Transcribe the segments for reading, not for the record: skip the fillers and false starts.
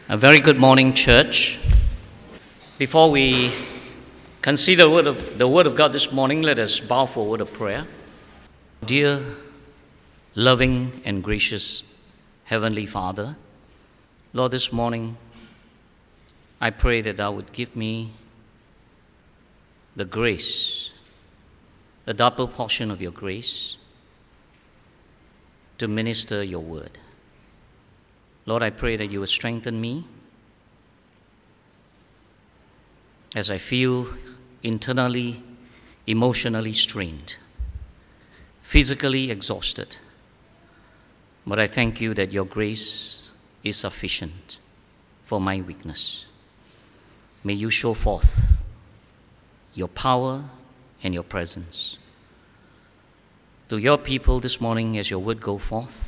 A very good morning, church. Before we consider the word of God this morning, let us bow for a word of prayer. Dear, loving and gracious Heavenly Father, Lord, this morning I pray that Thou would give me the grace, the double portion of Your grace, to minister Your word. Lord, I pray that You would strengthen me as I feel internally, emotionally strained, physically exhausted. But I thank You that Your grace is sufficient for my weakness. May You show forth Your power and Your presence to Your people this morning as Your word go forth.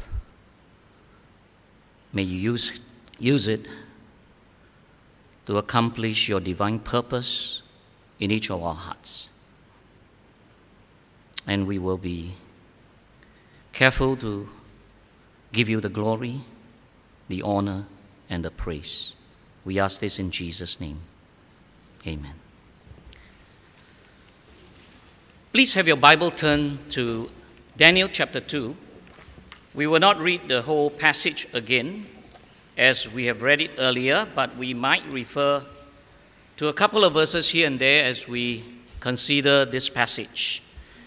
May You use it to accomplish Your divine purpose in each of our hearts. And we will be careful to give You the glory, the honor, and the praise. We ask this in Jesus' name. Amen. Please have your Bible turned to Daniel chapter 2. We will not read the whole passage again as we have read it earlier, but we might refer to a couple of verses here and there as we consider this passage.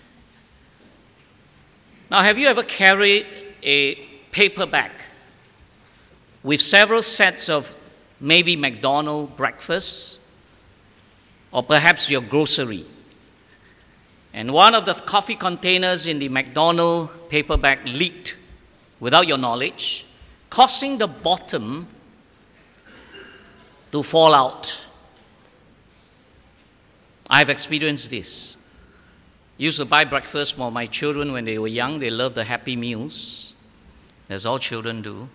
Now, have you ever carried a paper bag with several sets of maybe McDonald's breakfasts or perhaps your grocery? And one of the coffee containers in the McDonald's paper bag leaked without your knowledge, causing the bottom to fall out. I've experienced this. Used to buy breakfast for my children when they were young. They loved the Happy Meals, as all children do.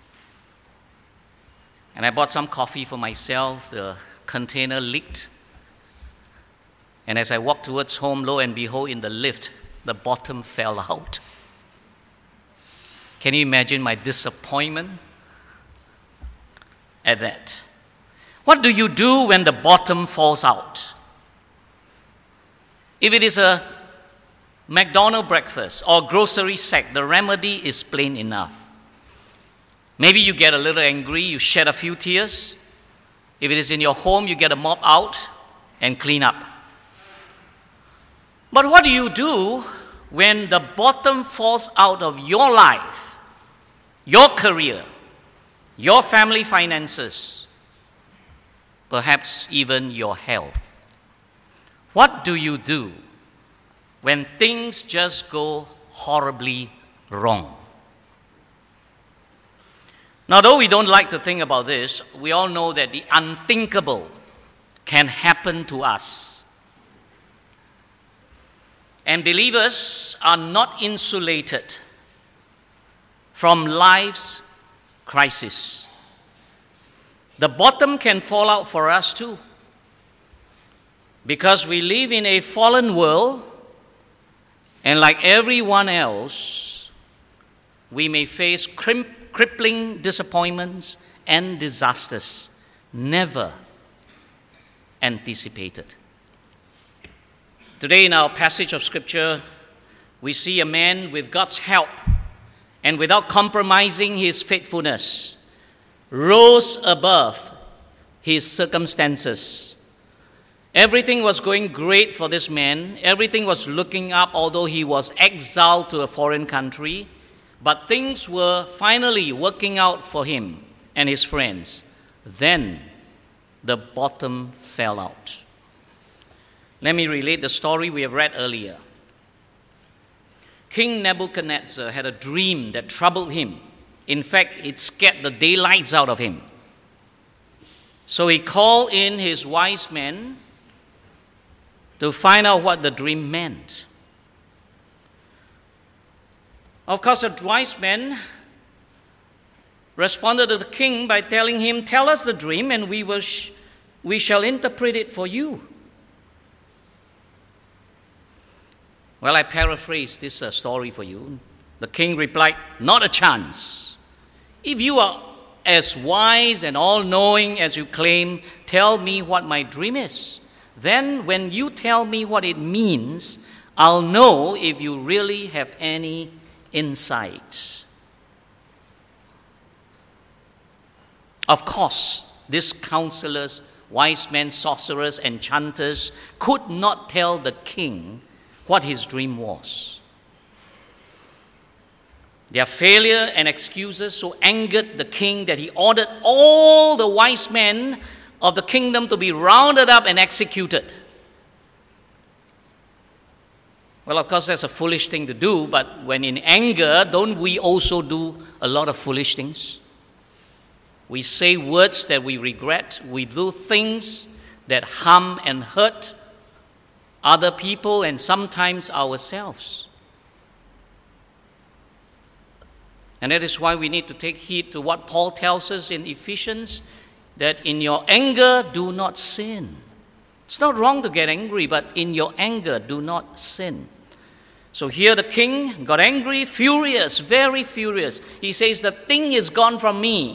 And I bought some coffee for myself. The container leaked. And as I walked towards home, lo and behold, in the lift, the bottom fell out. Can you imagine my disappointment at that? What do you do when the bottom falls out? If it is a McDonald's breakfast or grocery sack, the remedy is plain enough. Maybe you get a little angry, you shed a few tears. If it is in your home, you get a mop out and clean up. But what do you do when the bottom falls out of your life, your career, your family finances, perhaps even your health? What do you do when things just go horribly wrong? Now, though we don't like to think about this, we all know that the unthinkable can happen to us. And believers are not insulated from life's crisis. The bottom can fall out for us too, because we live in a fallen world, and like everyone else, we may face crippling disappointments and disasters never anticipated. Today in our passage of Scripture, we see a man with God's help and without compromising his faithfulness, rose above his circumstances. Everything was going great for this man. Everything was looking up, although he was exiled to a foreign country. But things were finally working out for him and his friends. Then the bottom fell out. Let me relate the story we have read earlier. King Nebuchadnezzar had a dream that troubled him. In fact, it scared the daylights out of him. So he called in his wise men to find out what the dream meant. Of course, the wise men responded to the king by telling him, "Tell us the dream and we shall interpret it for you." Well, I paraphrase this story for you. The king replied, "Not a chance. If you are as wise and all-knowing as you claim, tell me what my dream is. Then when you tell me what it means, I'll know if you really have any insight. Of course, these counselors, wise men, sorcerers, enchanters could not tell the king what his dream was. Their failure and excuses so angered the king that he ordered all the wise men of the kingdom to be rounded up and executed. Well, of course, that's a foolish thing to do, but when in anger, don't we also do a lot of foolish things? We say words that we regret. We do things that harm and hurt other people and sometimes ourselves. And that is why we need to take heed to what Paul tells us in Ephesians, that in your anger, do not sin. It's not wrong to get angry, but in your anger, do not sin. So here the king got angry, furious, very furious. He says, the thing is gone from me.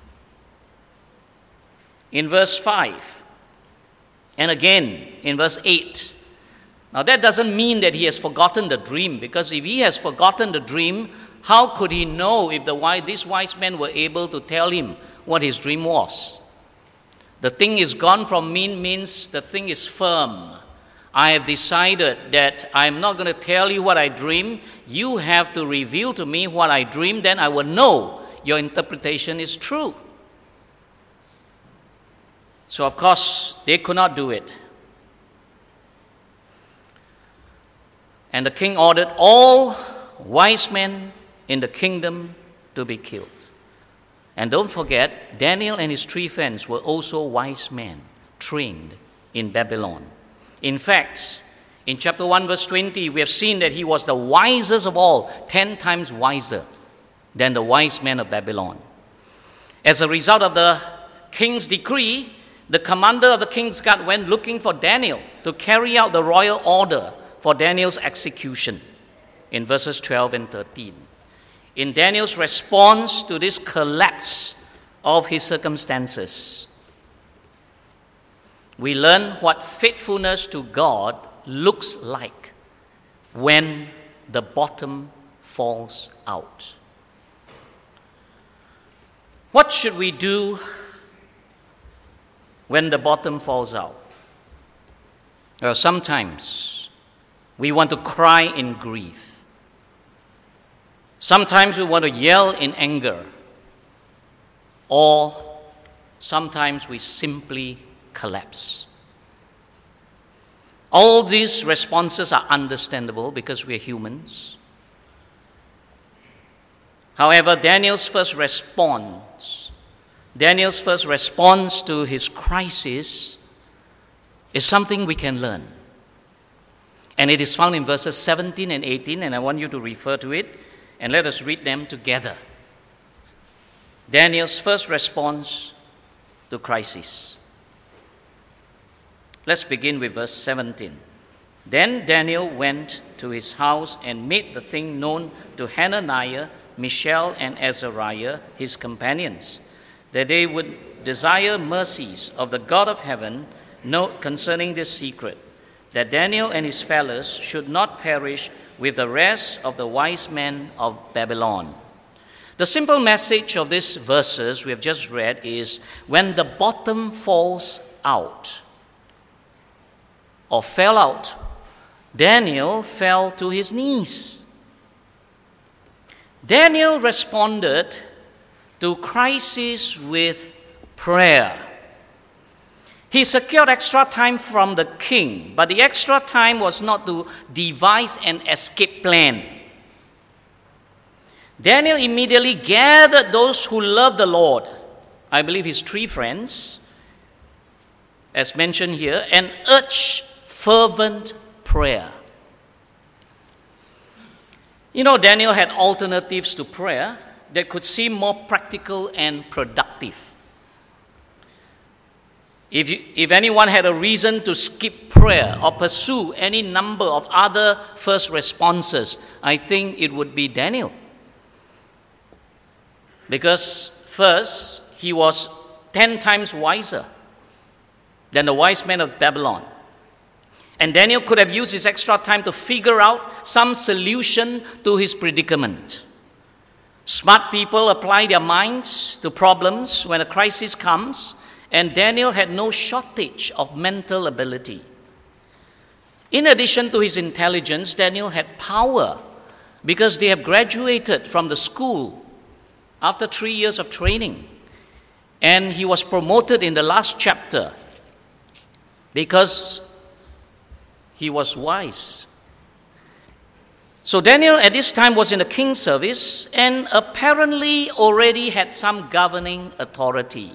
In verse 5, and again in verse 8. Now that doesn't mean that he has forgotten the dream, because if he has forgotten the dream, how could he know if these wise men were able to tell him what his dream was? The thing is gone from me means the thing is firm. I have decided that I'm not going to tell you what I dream. You have to reveal to me what I dream, then I will know your interpretation is true. So of course, they could not do it. And the king ordered all wise men in the kingdom to be killed. And don't forget, Daniel and his 3 friends were also wise men, trained in Babylon. In fact, in chapter 1, verse 20, we have seen that he was the wisest of all, 10 times wiser than the wise men of Babylon. As a result of the king's decree, the commander of the king's guard went looking for Daniel to carry out the royal order for Daniel's execution in verses 12 and 13. In Daniel's response to this collapse of his circumstances, we learn what faithfulness to God looks like when the bottom falls out. What should we do when the bottom falls out? Well, sometimes we want to cry in grief. Sometimes we want to yell in anger. Or sometimes we simply collapse. All these responses are understandable because we are humans. However, Daniel's first response to his crisis is something we can learn. And it is found in verses 17 and 18, and I want you to refer to it, and let us read them together. Daniel's first response to crisis. Let's begin with verse 17. Then Daniel went to his house and made the thing known to Hananiah, Mishael, and Azariah, his companions, that they would desire mercies of the God of heaven concerning this secret, that Daniel and his fellows should not perish with the rest of the wise men of Babylon. The simple message of these verses we have just read is, when the bottom falls out, or fell out, Daniel fell to his knees. Daniel responded to crisis with prayer. He secured extra time from the king, but the extra time was not to devise an escape plan. Daniel immediately gathered those who loved the Lord, I believe his 3 friends, as mentioned here, and urged fervent prayer. You know, Daniel had alternatives to prayer that could seem more practical and productive. If anyone had a reason to skip prayer or pursue any number of other first responses, I think it would be Daniel. Because first, he was 10 times wiser than the wise men of Babylon. And Daniel could have used his extra time to figure out some solution to his predicament. Smart people apply their minds to problems when a crisis comes, and Daniel had no shortage of mental ability. In addition to his intelligence, Daniel had power because they have graduated from the school after 3 years of training. And he was promoted in the last chapter because he was wise. So Daniel at this time was in the king's service and apparently already had some governing authority.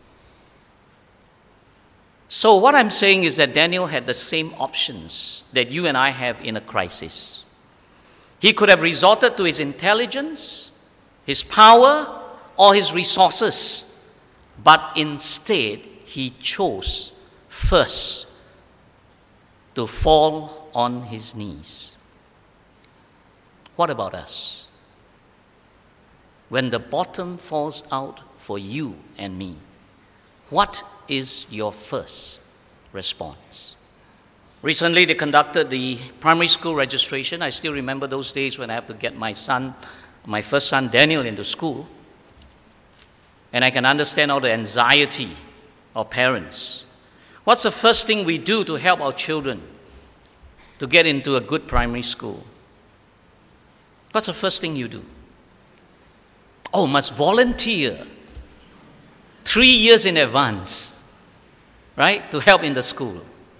So what I'm saying is that Daniel had the same options that you and I have in a crisis. He could have resorted to his intelligence, his power, or his resources, but instead he chose first to fall on his knees. What about us? When the bottom falls out for you and me, what is your first response? Recently, they conducted the primary school registration. I still remember those days when I have to get my first son, Daniel, into school. And I can understand all the anxiety of parents. What's the first thing we do to help our children to get into a good primary school? What's the first thing you do? Oh, must volunteer 3 years in advance, right, to help in the school.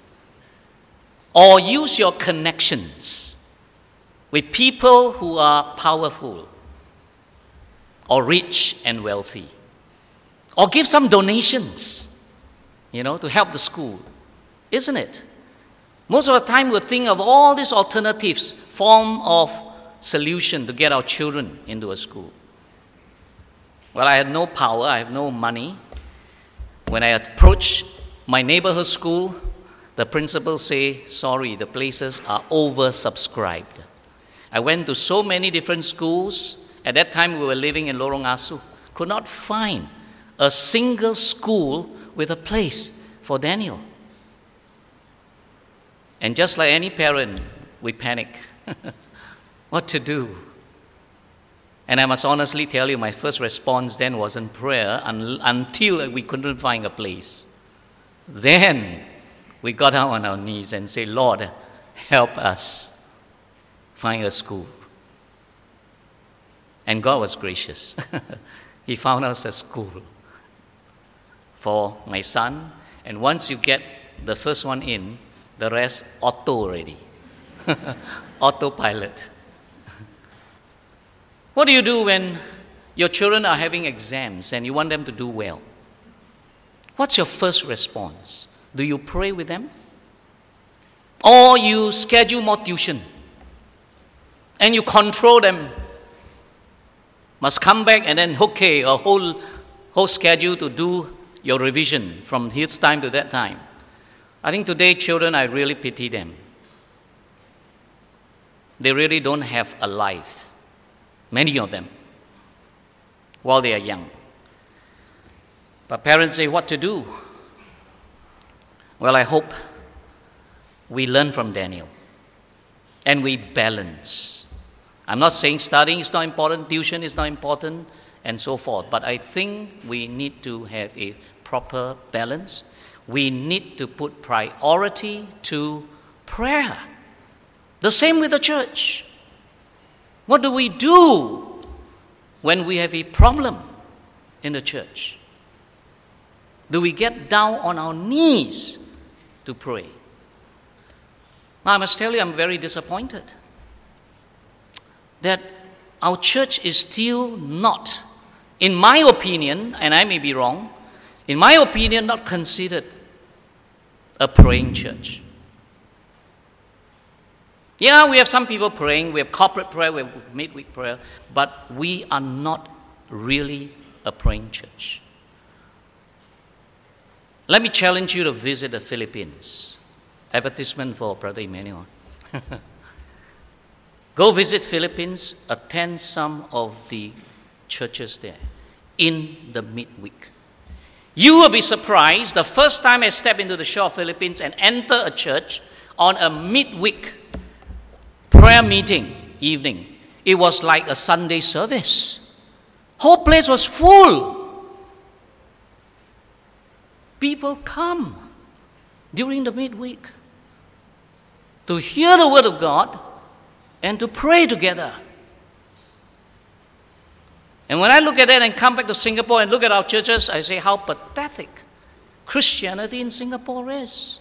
Or use your connections with people who are powerful or rich and wealthy. Or give some donations, to help the school. Isn't it? Most of the time we'll think of all these alternatives, form of solution to get our children into a school. Well, I had no power, I have no money. When I approached my neighborhood school, the principal say, sorry, the places are oversubscribed. I went to so many different schools. At that time, we were living in Lorong Asu. Could not find a single school with a place for Daniel. And just like any parent, we panic. What to do? And I must honestly tell you, my first response then wasn't prayer until we couldn't find a place. Then we got down on our knees and said, Lord, help us find a school. And God was gracious. He found us a school for my son. And once you get the first one in, the rest auto already. Autopilot. What do you do when your children are having exams and you want them to do well? What's your first response? Do you pray with them? Or you schedule more tuition and you control them? Must come back and then, okay, a whole schedule to do your revision from this time to that time. I think today children, I really pity them. They really don't have a life. Many of them, while they are young. But parents say, what to do? Well, I hope we learn from Daniel and we balance. I'm not saying studying is not important, tuition is not important, and so forth. But I think we need to have a proper balance. We need to put priority to prayer. The same with the church. What do we do when we have a problem in the church? Do we get down on our knees to pray? Now, I must tell you, I'm very disappointed that our church is still not, in my opinion, and I may be wrong, in my opinion, not considered a praying church. Yeah, we have some people praying, we have corporate prayer, we have midweek prayer, but we are not really a praying church. Let me challenge you to visit the Philippines. Advertisement for Brother Emmanuel. Go visit Philippines, attend some of the churches there. in the midweek. You will be surprised the first time I step into the shore of Philippines and enter a church on a midweek prayer meeting evening. It was like a Sunday service. Whole place was full. People come during the midweek to hear the word of God and to pray together. And when I look at that and come back to Singapore and look at our churches, I say how pathetic Christianity in Singapore is.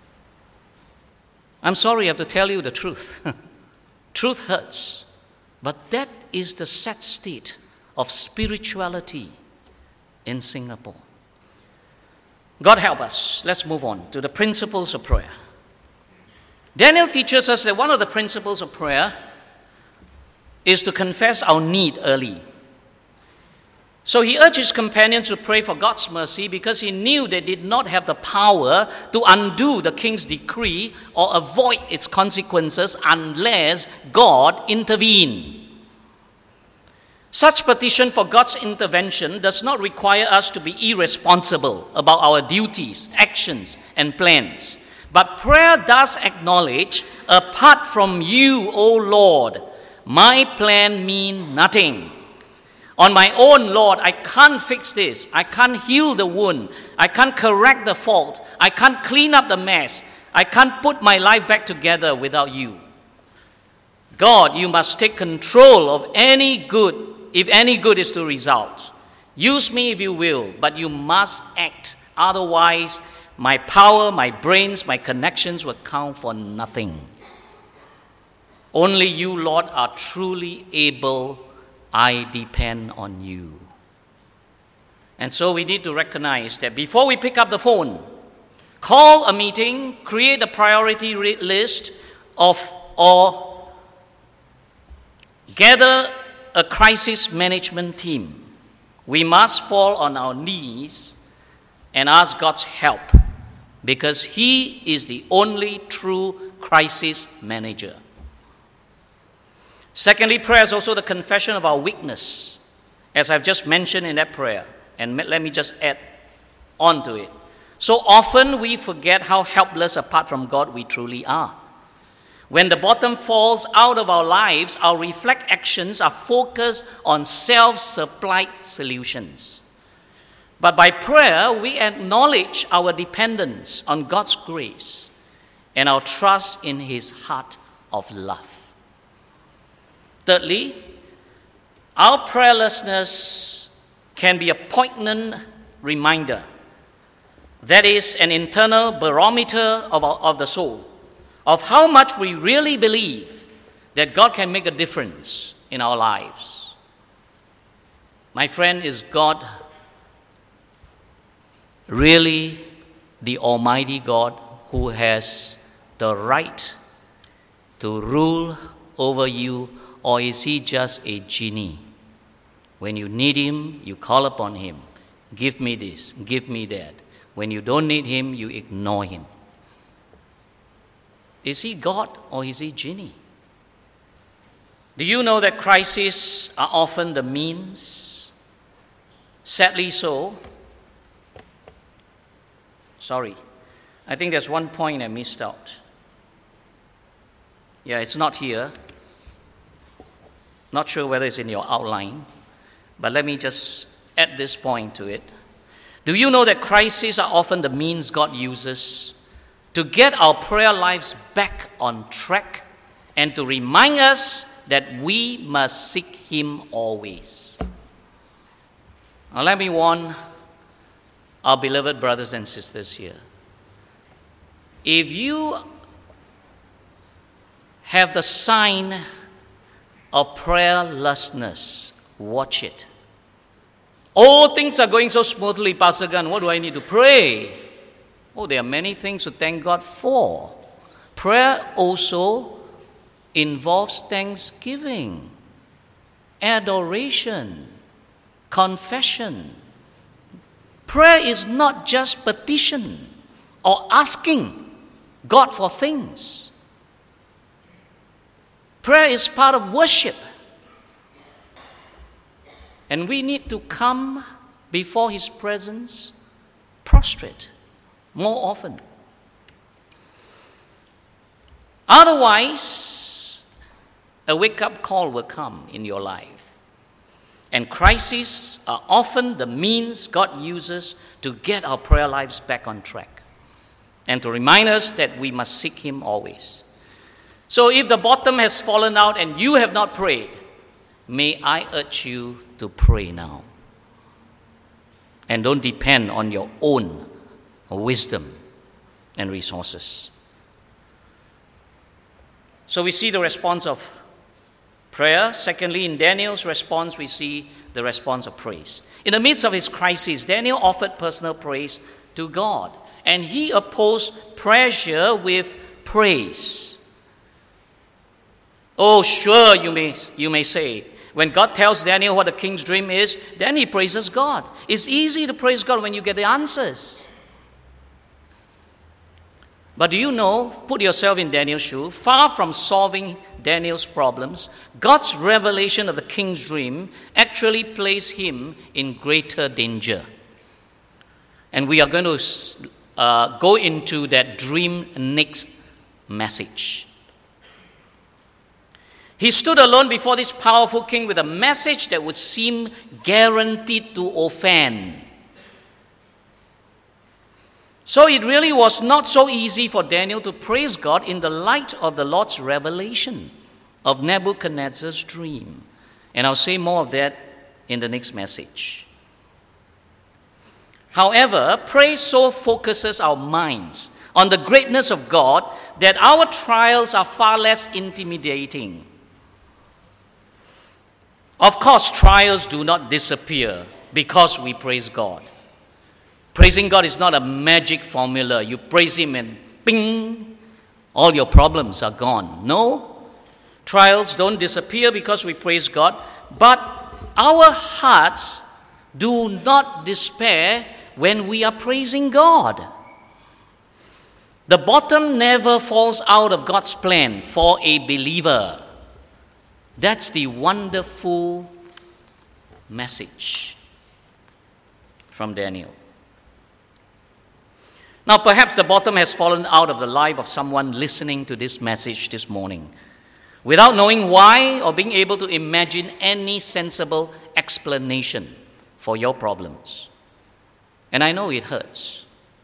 I'm sorry I have to tell you the truth. Truth hurts. But that is the sad state of spirituality in Singapore. God help us. Let's move on to the principles of prayer. Daniel teaches us that one of the principles of prayer is to confess our need early. So he urged his companions to pray for God's mercy because he knew they did not have the power to undo the king's decree or avoid its consequences unless God intervened. Such petition for God's intervention does not require us to be irresponsible about our duties, actions, and plans. But prayer does acknowledge, apart from you, O Lord, my plan means nothing. On my own, Lord, I can't fix this. I can't heal the wound. I can't correct the fault. I can't clean up the mess. I can't put my life back together without you. God, you must take control of any good, if any good is to result. Use me if you will, but you must act. Otherwise, my power, my brains, my connections will count for nothing. Only you, Lord, are truly able. I depend on you. And so we need to recognize that before we pick up the phone, call a meeting, create a priority list or gather a crisis management team, we must fall on our knees and ask God's help because He is the only true crisis manager. Secondly, prayer is also the confession of our weakness, as I've just mentioned in that prayer. And let me just add on to it. So often we forget how helpless apart from God we truly are. When the bottom falls out of our lives, our reflect actions are focused on self-supplied solutions. But by prayer, we acknowledge our dependence on God's grace and our trust in His heart of love. Thirdly, our prayerlessness can be a poignant reminder. That is an internal barometer of the soul, of how much we really believe that God can make a difference in our lives. My friend, is God really the Almighty God who has the right to rule over you? Or is He just a genie? When you need Him, you call upon Him. Give me this, give me that. When you don't need Him, you ignore Him. Is He God or is He genie? Do you know that crises are often the means? Sadly so. Sorry, I think there's one point I missed out. Yeah, it's not here. Not sure whether it's in your outline, but let me just add this point to it. Do you know that crises are often the means God uses to get our prayer lives back on track and to remind us that we must seek Him always? Now let me warn our beloved brothers and sisters here. If you have the sign of prayerlessness, watch it. Oh, things are going so smoothly, Pastor Gun. What do I need to pray? Oh, there are many things to thank God for. Prayer also involves thanksgiving, adoration, confession. Prayer is not just petition or asking God for things. Prayer is part of worship. And we need to come before His presence prostrate more often. Otherwise, a wake-up call will come in your life. And crises are often the means God uses to get our prayer lives back on track and to remind us that we must seek Him always. So if the bottom has fallen out and you have not prayed, may I urge you to pray now. And don't depend on your own wisdom and resources. So we see the response of prayer. Secondly, in Daniel's response, we see the response of praise. In the midst of his crisis, Daniel offered personal praise to God, and he opposed pressure with praise. Oh, sure, you may say, when God tells Daniel what the king's dream is, then he praises God. It's easy to praise God when you get the answers. But do you know, put yourself in Daniel's shoe, far from solving Daniel's problems, God's revelation of the king's dream actually placed him in greater danger. And we are going to go into that dream next message. He stood alone before this powerful king with a message that would seem guaranteed to offend. So it really was not so easy for Daniel to praise God in the light of the Lord's revelation of Nebuchadnezzar's dream. And I'll say more of that in the next message. However, praise so focuses our minds on the greatness of God that our trials are far less intimidating. Of course, trials do not disappear because we praise God. Praising God is not a magic formula. You praise Him and bing, all your problems are gone. No, trials don't disappear because we praise God, but our hearts do not despair when we are praising God. The bottom never falls out of God's plan for a believer. That's the wonderful message from Daniel. Now, perhaps the bottom has fallen out of the life of someone listening to this message this morning without knowing why or being able to imagine any sensible explanation for your problems. And I know it hurts.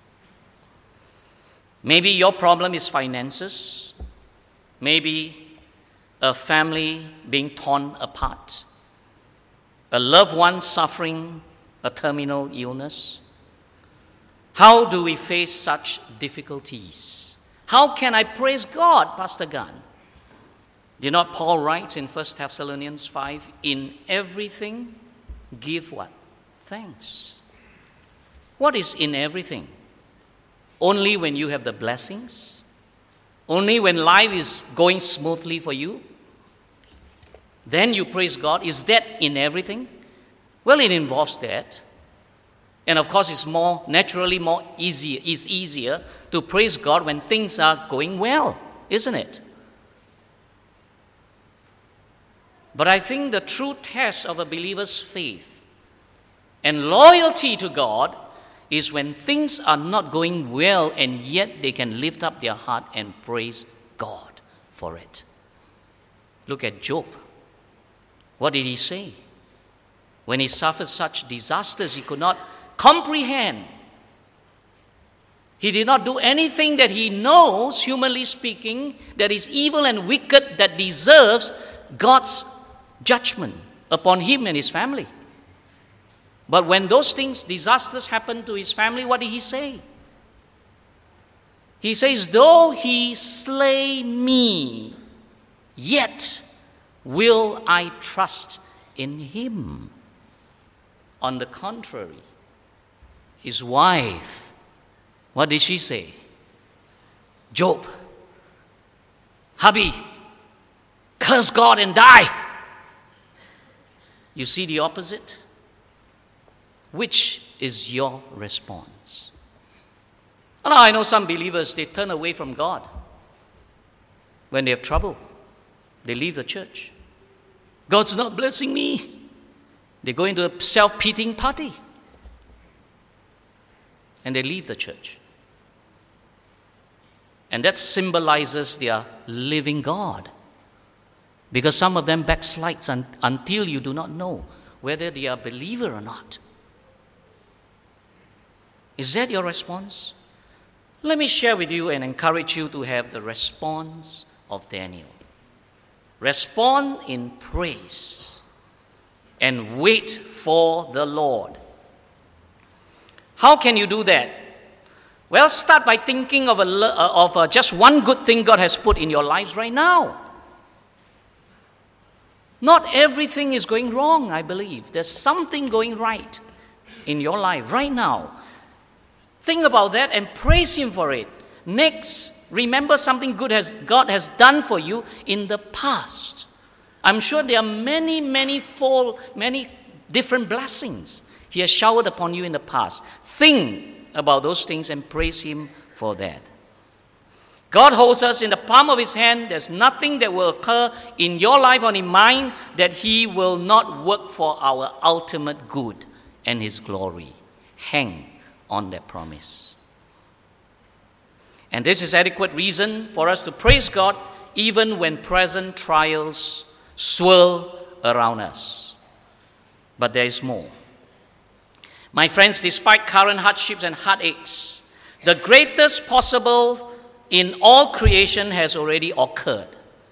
Maybe your problem is finances. Maybe a family being torn apart. A loved one suffering a terminal illness. How do we face such difficulties? How can I praise God, Pastor Gunn? Did not Paul write in 1 Thessalonians 5, in everything give what? Thanks. What is in everything? Only when you have the blessings? Only when life is going smoothly for you? Then you praise God. Is that in everything? Well, it involves that. And of course, it's easier to praise God when things are going well, isn't it? But I think the true test of a believer's faith and loyalty to God is when things are not going well and yet they can lift up their heart and praise God for it. Look at Job. What did he say? When he suffered such disasters he could not comprehend. He did not do anything that he knows, humanly speaking, that is evil and wicked, that deserves God's judgment upon him and his family. But when those things, disasters happened to his family, what did he say? He says, though he slay me, yet will I trust in him. On the contrary, his wife, what did she say? Job, hubby, curse God and die. You see the opposite? Which is your response? Now, I know some believers, they turn away from God. When they have trouble, they leave the church. God's not blessing me. They go into a self-pitying party. And they leave the church. And that symbolizes their living God. Because some of them backslides until you do not know whether they are a believer or not. Is that your response? Let me share with you and encourage you to have the response of Daniel. Respond in praise and wait for the Lord. How can you do that? Well, start by thinking of just one good thing God has put in your lives right now. Not everything is going wrong, I believe. There's something going right in your life right now. Think about that and praise Him for it. Next, remember something good God has done for you in the past. I'm sure there are many different blessings He has showered upon you in the past. Think about those things and praise Him for that. God holds us in the palm of His hand. There's nothing that will occur in your life or in mine that He will not work for our ultimate good and His glory. Hang on that promise. And this is adequate reason for us to praise God even when present trials swirl around us. But there is more. My friends, despite current hardships and heartaches, the greatest possible in all creation has already occurred.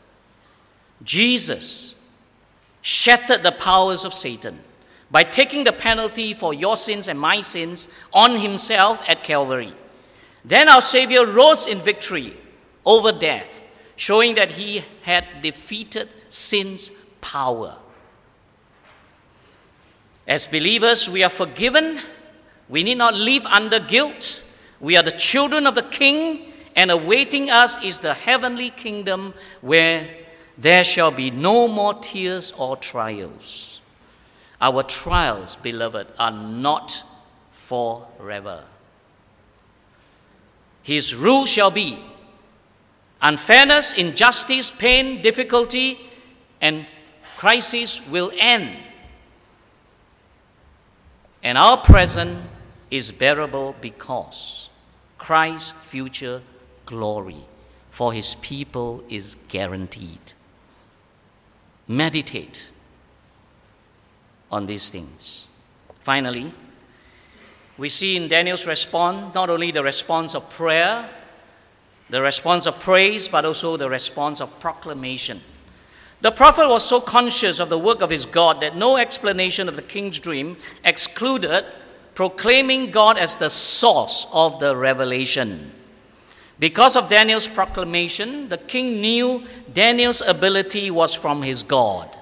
Jesus shattered the powers of Satan by taking the penalty for your sins and my sins on Himself at Calvary. Then our Savior rose in victory over death, showing that He had defeated sin's power. As believers, we are forgiven. We need not live under guilt. We are the children of the King, and awaiting us is the heavenly kingdom where there shall be no more tears or trials. Our trials, beloved, are not forever. His rule shall be unfairness, injustice, pain, difficulty, and crisis will end. And our present is bearable because Christ's future glory for His people is guaranteed. Meditate on these things. Finally, we see in Daniel's response not only the response of prayer, the response of praise, but also the response of proclamation. The prophet was so conscious of the work of his God that no explanation of the king's dream excluded proclaiming God as the source of the revelation. Because of Daniel's proclamation, the king knew Daniel's ability was from his God.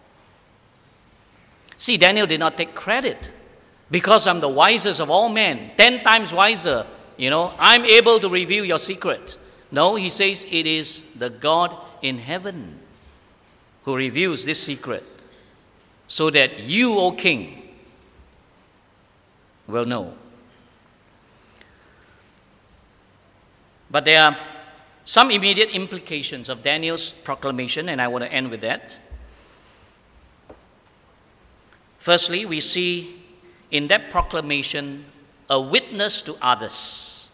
See, Daniel did not take credit. Because I'm the wisest of all men, 10 times wiser, I'm able to reveal your secret. No, he says it is the God in heaven who reveals this secret so that you, O king, will know. But there are some immediate implications of Daniel's proclamation, and I want to end with that. Firstly, we see in that proclamation a witness to others.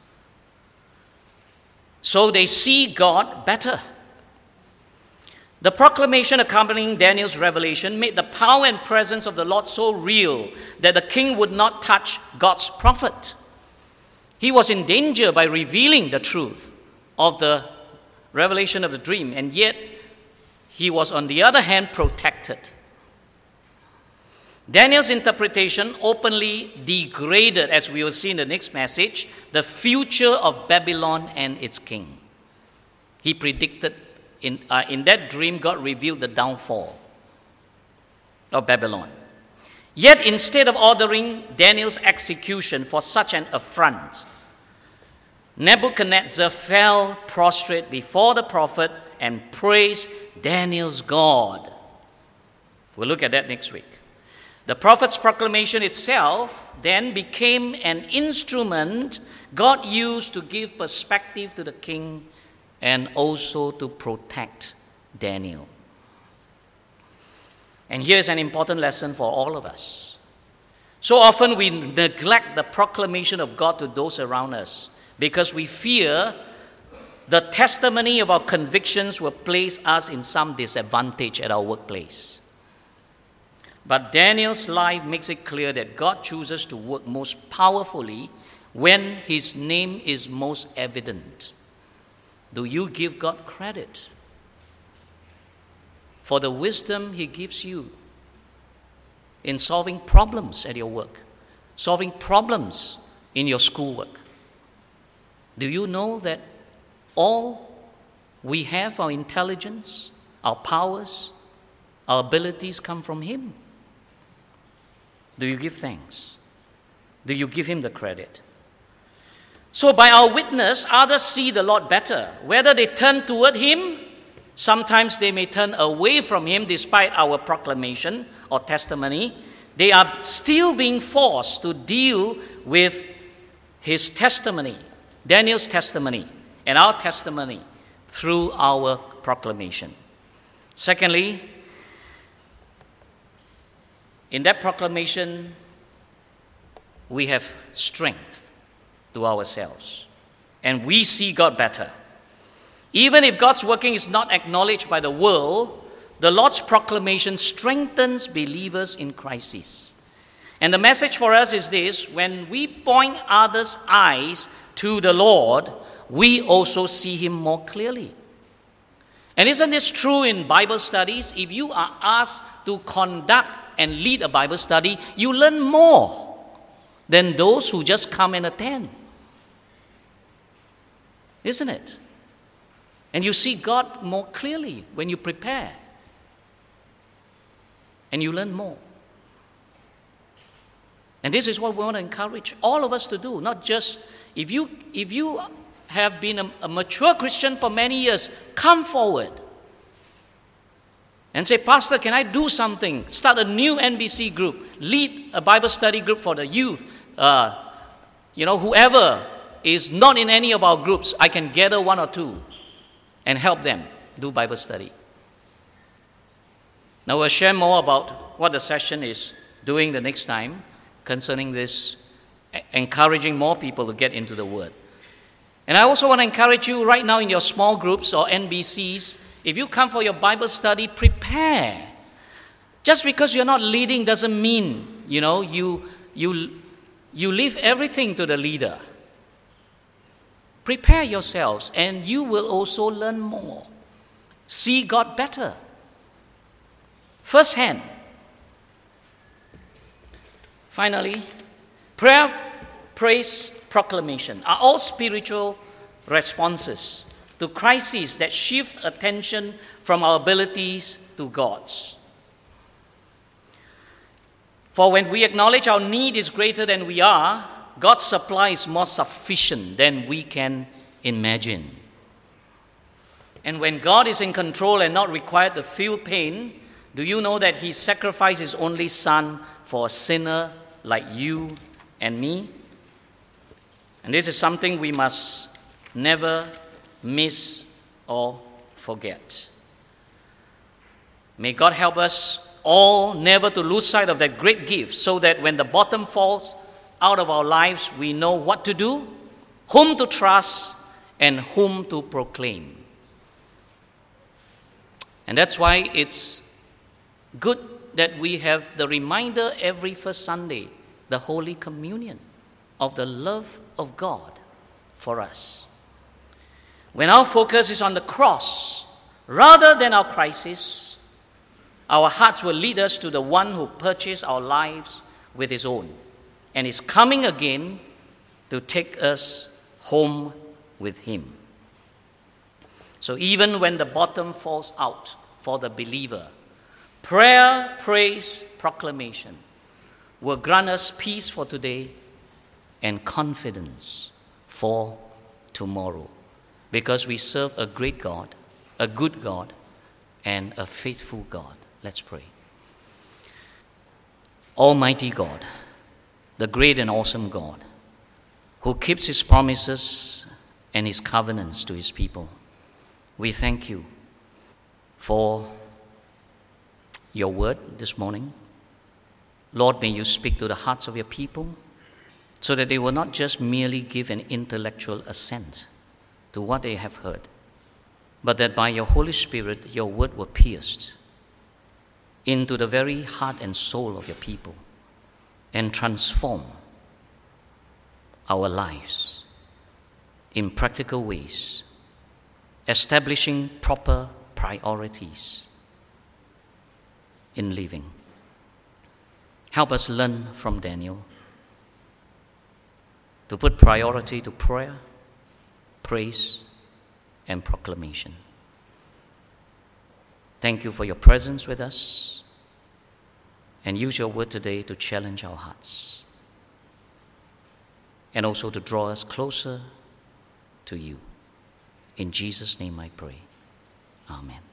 So they see God better. The proclamation accompanying Daniel's revelation made the power and presence of the Lord so real that the king would not touch God's prophet. He was in danger by revealing the truth of the revelation of the dream, and yet he was on the other hand protected. Daniel's interpretation openly degraded, as we will see in the next passage, the future of Babylon and its king. He predicted, in that dream, God revealed the downfall of Babylon. Yet instead of ordering Daniel's execution for such an affront, Nebuchadnezzar fell prostrate before the prophet and praised Daniel's God. We'll look at that next week. The prophet's proclamation itself then became an instrument God used to give perspective to the king and also to protect Daniel. And here's an important lesson for all of us. So often we neglect the proclamation of God to those around us because we fear the testimony of our convictions will place us in some disadvantage at our workplace. But Daniel's life makes it clear that God chooses to work most powerfully when his name is most evident. Do you give God credit for the wisdom he gives you in solving problems at your work, solving problems in your schoolwork? Do you know that all we have, our intelligence, our powers, our abilities come from him? Do you give thanks? Do you give him the credit? So by our witness, others see the Lord better. Whether they turn toward him, sometimes they may turn away from him despite our proclamation or testimony. They are still being forced to deal with his testimony, Daniel's testimony, and our testimony through our proclamation. Secondly, in that proclamation, we have strength to ourselves, and we see God better. Even if God's working is not acknowledged by the world, the Lord's proclamation strengthens believers in crisis. And the message for us is this: when we point others' eyes to the Lord, we also see him more clearly. And isn't this true in Bible studies? If you are asked to conduct and lead a Bible study, you learn more than those who just come and attend. Isn't it? And you see God more clearly when you prepare. And you learn more. And this is what we want to encourage all of us to do. Not just, if you have been a mature Christian for many years, come forward and say, Pastor, can I do something? Start a new NBC group. Lead a Bible study group for the youth. Whoever is not in any of our groups, I can gather one or two and help them do Bible study. Now we'll share more about what the session is doing the next time concerning this, encouraging more people to get into the Word. And I also want to encourage you right now in your small groups or NBCs, if you come for your Bible study, prepare. Just because you're not leading doesn't mean, you leave everything to the leader. Prepare yourselves and you will also learn more. See God better. Firsthand. Finally, prayer, praise, proclamation are all spiritual responses to crises that shift attention from our abilities to God's. For when we acknowledge our need is greater than we are, God's supply is more sufficient than we can imagine. And when God is in control and not required to feel pain, do you know that he sacrificed his only son for a sinner like you and me? And this is something we must never miss or forget. May God help us all never to lose sight of that great gift, so that when the bottom falls out of our lives, we know what to do, whom to trust, and whom to proclaim. And that's why it's good that we have the reminder every first Sunday, the Holy Communion, of the love of God for us. When our focus is on the cross rather than our crisis, our hearts will lead us to the one who purchased our lives with his own and is coming again to take us home with him. So even when the bottom falls out for the believer, prayer, praise, proclamation will grant us peace for today and confidence for tomorrow, because we serve a great God, a good God, and a faithful God. Let's pray. Almighty God, the great and awesome God, who keeps his promises and his covenants to his people, we thank you for your word this morning. Lord, may you speak to the hearts of your people so that they will not just merely give an intellectual assent to what they have heard, but that by your Holy Spirit, your word will pierce into the very heart and soul of your people and transform our lives in practical ways, establishing proper priorities in living. Help us learn from Daniel to put priority to prayer, praise, and proclamation. Thank you for your presence with us, and use your word today to challenge our hearts and also to draw us closer to you. In Jesus' name I pray. Amen.